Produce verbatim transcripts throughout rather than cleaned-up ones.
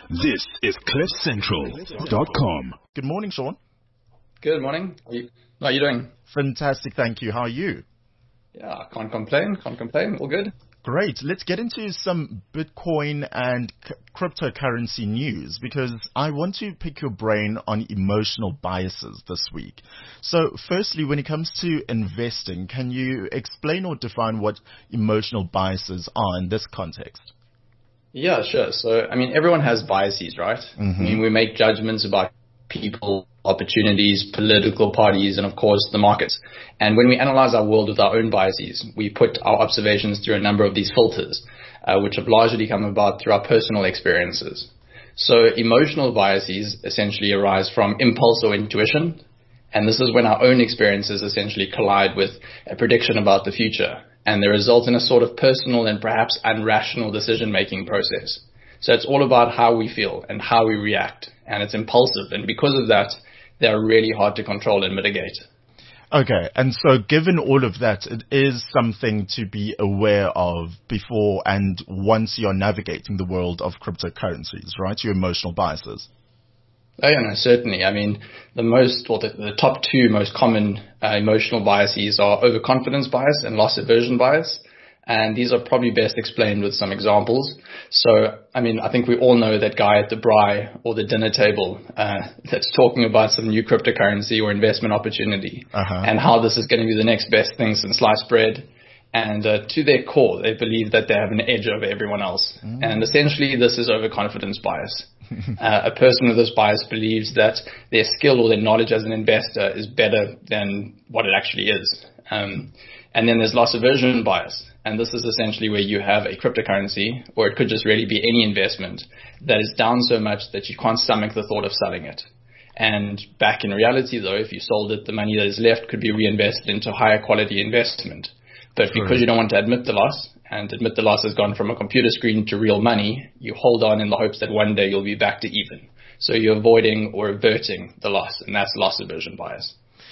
This is cliff central dot com. Good morning, Sean. Good morning. How are you, how are you doing? Fantastic, thank you. How are you? Yeah, can't complain. Can't complain. All good. Great. Let's get into some Bitcoin and c- cryptocurrency news because I want to pick your brain on emotional biases this week. So firstly, when it comes to investing, can you explain or define what emotional biases are in this context? Yeah, sure. So, I mean, everyone has biases, right? Mm-hmm. I mean, we make judgments about people, opportunities, political parties, and of course the markets. And when we analyze our world with our own biases, we put our observations through a number of these filters, uh, which have largely come about through our personal experiences. So emotional biases essentially arise from impulse or intuition. And this is when our own experiences essentially collide with a prediction about the future. And they result in a sort of personal and perhaps irrational decision-making process. So it's all about how we feel and how we react. And it's impulsive. And because of that, they're really hard to control and mitigate. Okay. And so given all of that, it is something to be aware of before and once you're navigating the world of cryptocurrencies, right? Your emotional biases. Oh, yeah, no, certainly. I mean, the most, or the, the top two most common uh, emotional biases are overconfidence bias and loss aversion bias. And these are probably best explained with some examples. So, I mean, I think we all know that guy at the braai or the dinner table uh, that's talking about some new cryptocurrency or investment opportunity uh-huh. and how this is going to be the next best thing since sliced bread. And uh, to their core, they believe that they have an edge over everyone else. Mm. And essentially, this is overconfidence bias. uh, a person with this bias believes that their skill or their knowledge as an investor is better than what it actually is. Um, and then there's loss aversion bias. And this is essentially where you have a cryptocurrency, or it could just really be any investment, that is down so much that you can't stomach the thought of selling it. And back in reality, though, if you sold it, the money that is left could be reinvested into higher quality investment. But because you don't want to admit the loss, and admit the loss has gone from a computer screen to real money, you hold on in the hopes that one day you'll be back to even. So you're avoiding or averting the loss, and that's loss aversion bias.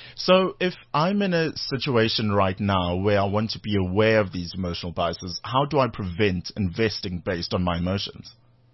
So if I'm in a situation right now where I want to be aware of these emotional biases, how do I prevent investing based on my emotions?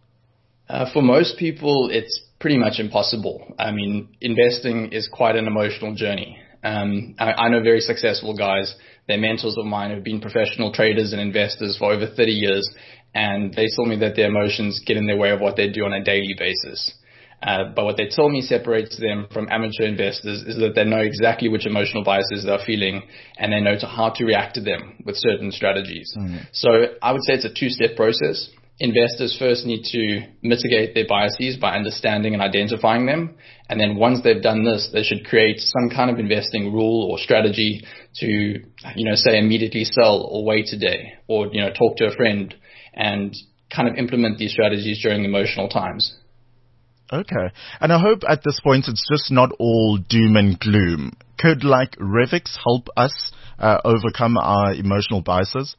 Uh, for most people, it's pretty much impossible. I mean, investing is quite an emotional journey. Um, I, I know very successful guys. They're mentors of mine who've been professional traders and investors for over thirty years, and they tell me that their emotions get in their way of what they do on a daily basis. Uh, but what they tell me separates them from amateur investors is that they know exactly which emotional biases they're feeling, and they know to how to react to them with certain strategies. Mm-hmm. So I would say it's a two-step process. Investors first need to mitigate their biases by understanding and identifying them. And then once they've done this, they should create some kind of investing rule or strategy to, you know, say immediately sell or wait a day, or, you know, talk to a friend and kind of implement these strategies during emotional times. Okay. And I hope at this point it's just not all doom and gloom. Could like Revix help us uh, overcome our emotional biases?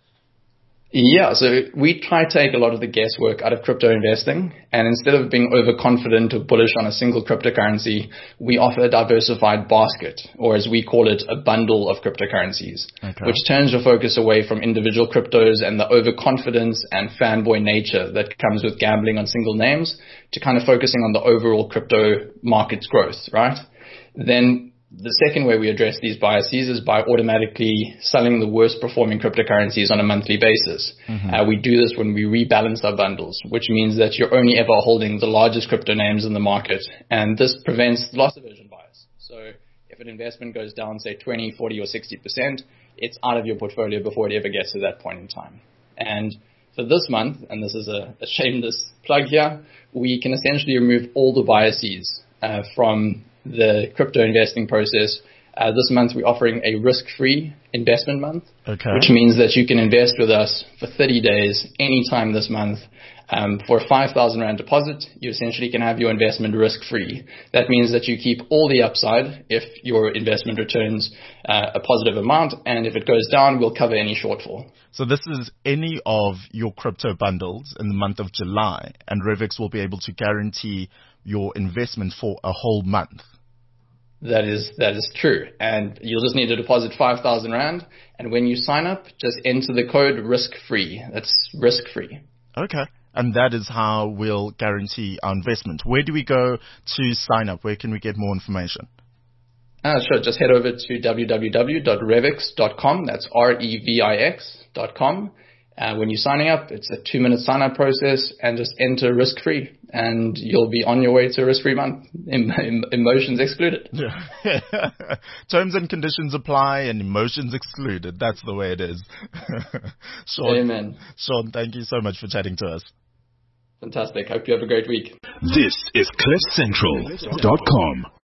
Yeah, so we try to take a lot of the guesswork out of crypto investing, and instead of being overconfident or bullish on a single cryptocurrency, we offer a diversified basket, or as we call it, a bundle of cryptocurrencies, okay. which turns your focus away from individual cryptos and the overconfidence and fanboy nature that comes with gambling on single names to kind of focusing on the overall crypto market's growth, right? Then the second way we address these biases is by automatically selling the worst performing cryptocurrencies on a monthly basis. Mm-hmm. Uh, we do this when we rebalance our bundles, which means that you're only ever holding the largest crypto names in the market. And this prevents loss aversion bias. So if an investment goes down, say twenty, forty or sixty percent, it's out of your portfolio before it ever gets to that point in time. And for this month, and this is a, a shameless plug here, we can essentially remove all the biases uh, from the crypto investing process. Uh, this month we're offering a risk-free investment month, okay. which means that you can invest with us for thirty days, anytime this month. Um, for a five thousand rand deposit, you essentially can have your investment risk-free. That means that you keep all the upside if your investment returns uh, a positive amount, and if it goes down, we'll cover any shortfall. So this is any of your crypto bundles in the month of July, and Revix will be able to guarantee your investment for a whole month. That is that is true, and you'll just need to deposit five thousand rand, and when you sign up, just enter the code risk-free. That's risk-free. Okay. and that is how we'll guarantee our investment. Where do we go to sign up? Where can we get more information? Uh, sure. Just head over to w w w dot revix dot com. That's R E V I X dot com. Uh, when you're signing up, it's a two-minute sign-up process, and just enter risk-free, and you'll be on your way to a risk-free month. Em- em- emotions excluded. Yeah. Terms and conditions apply, and emotions excluded. That's the way it is. Sean, Amen. Sean, thank you so much for chatting to us. Fantastic. Hope you have a great week. This is cliff central dot com.